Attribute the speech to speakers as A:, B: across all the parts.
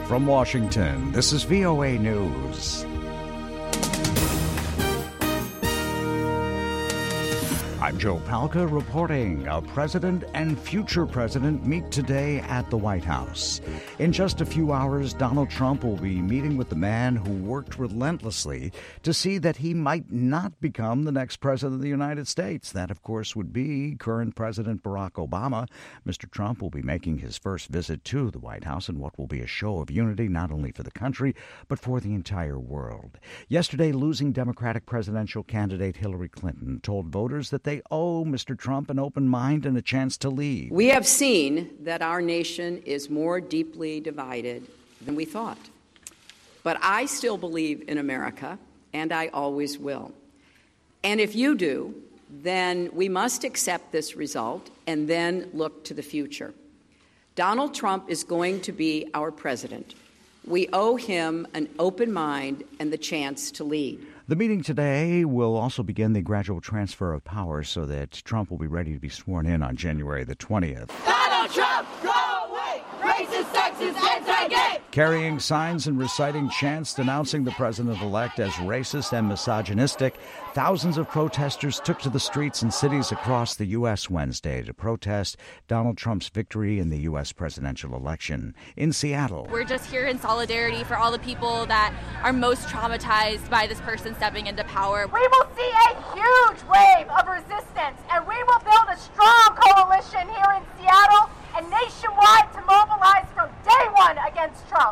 A: From Washington, this is VOA News. I'm Joe Palca reporting. A president and future president meet today at the White House. In just a few hours, Donald Trump will be meeting with the man who worked relentlessly to see that he might not become the next president of the United States. That, of course, would be current President Barack Obama. Mr. Trump will be making his first visit to the White House in what will be a show of unity not only for the country, but for the entire world. Yesterday, losing Democratic presidential candidate Hillary Clinton told voters that they owe Mr. Trump an open mind and a chance to lead.
B: We have seen that our nation is more deeply divided than we thought. But I still believe in America, and I always will. And if you do, then we must accept this result and then look to the future. Donald Trump is going to be our president. We owe him an open mind and the chance to lead.
A: The meeting today will also begin the gradual transfer of power so that Trump will be ready to be sworn in on January the 20th.
C: Donald Trump, go away! Racist, sexist, anti-gay!
A: Carrying signs and reciting chants denouncing the president-elect as racist and misogynistic, thousands of protesters took to the streets in cities across the U.S. Wednesday to protest Donald Trump's victory in the U.S. presidential election. In Seattle,
D: we're just here in solidarity for all the people that are most traumatized by this person stepping into power.
E: We will see a huge wave of resistance, and we will build a strong coalition here in Seattle and nationwide to mobilize from day one against Trump.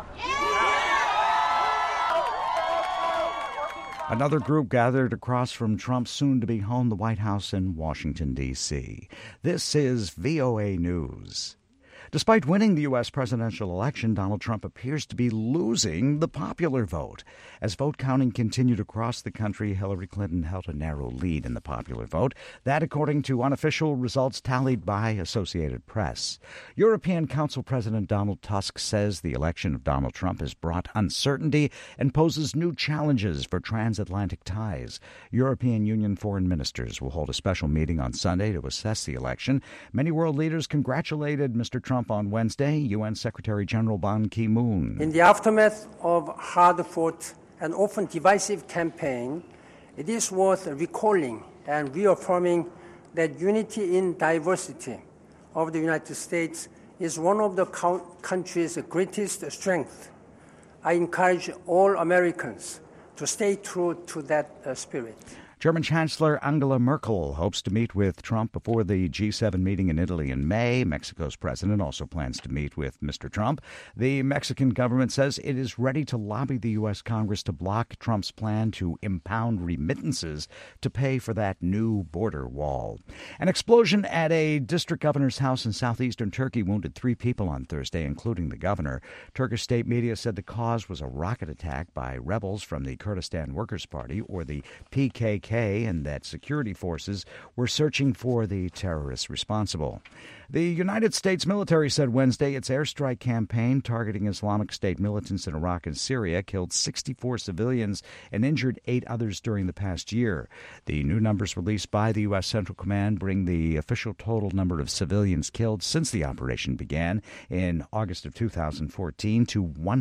A: Another group gathered across from Trump's soon-to-be home, the White House in Washington, D.C. This is VOA News. Despite winning the U.S. presidential election, Donald Trump appears to be losing the popular vote. As vote counting continued across the country, Hillary Clinton held a narrow lead in the popular vote. That, according to unofficial results tallied by Associated Press. European Council President Donald Tusk says the election of Donald Trump has brought uncertainty and poses new challenges for transatlantic ties. European Union foreign ministers will hold a special meeting on Sunday to assess the election. Many world leaders congratulated Mr. Trump on Wednesday, UN Secretary General Ban Ki-moon.
F: In the aftermath of hard-fought and often divisive campaign, it is worth recalling and reaffirming that unity in diversity of the United States is one of the country's greatest strengths. I encourage all Americans to stay true to that spirit.
A: German Chancellor Angela Merkel hopes to meet with Trump before the G7 meeting in Italy in May. Mexico's president also plans to meet with Mr. Trump. The Mexican government says it is ready to lobby the U.S. Congress to block Trump's plan to impound remittances to pay for that new border wall. An explosion at a district governor's house in southeastern Turkey wounded 3 people on Thursday, including the governor. Turkish state media said the cause was a rocket attack by rebels from the Kurdistan Workers' Party, or the PKK, and that security forces were searching for the terrorists responsible. The United States military said Wednesday its airstrike campaign targeting Islamic State militants in Iraq and Syria killed 64 civilians and injured 8 others during the past year. The new numbers released by the U.S. Central Command bring the official total number of civilians killed since the operation began in August of 2014 to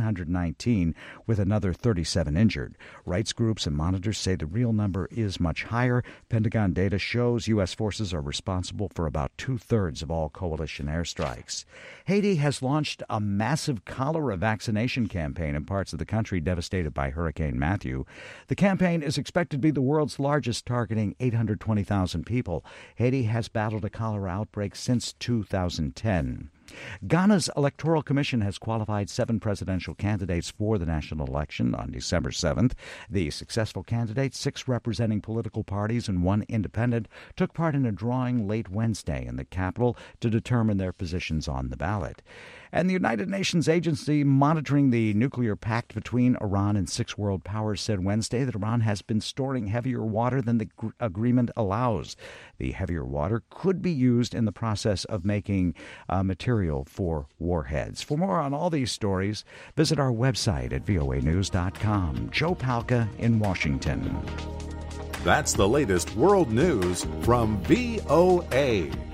A: 119, with another 37 injured. Rights groups and monitors say the real number is much higher. Pentagon data shows U.S. forces are responsible for about 2/3 of all coalition airstrikes. Haiti has launched a massive cholera vaccination campaign in parts of the country devastated by Hurricane Matthew. The campaign is expected to be the world's largest, targeting 820,000 people. Haiti has battled a cholera outbreak since 2010. Ghana's Electoral Commission has qualified 7 presidential candidates for the national election on December 7th. The successful candidates, 6 representing political parties and 1 independent, took part in a drawing late Wednesday in the capital to determine their positions on the ballot. And the United Nations agency monitoring the nuclear pact between Iran and 6 world powers said Wednesday that Iran has been storing heavier water than the agreement allows. The heavier water could be used in the process of making material for warheads. For more on all these stories, visit our website at voanews.com. Joe Palca in Washington.
G: That's the latest world news from VOA.